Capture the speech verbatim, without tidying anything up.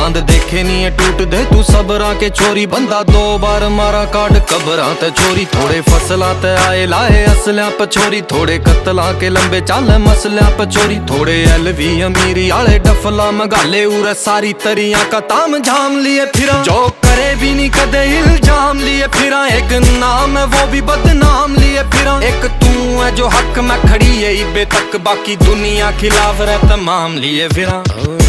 बांध देखे नहीं है टूट दे तू सबरा के छोरी। बंदा दो बार मारा काट कबरा ते छोरी। थोड़े फसला ते आए लाए असल्या पछोरी। थोड़े कतला के लंबे चाल मसल्या पछोरी। थोड़े एलवी अमीरी आले डफला मगाले उरे सारी तरिया का ताम झाम लिए फिरा। जो करे भी नहीं कदे इल्जाम लिए फिरा। एक नाम है वो भी बदनाम लिए फिरा। एक तू है जो हक में खड़ी है इबे तक, बाकी दुनिया खिलाफ रह तमाम लिए फिरा।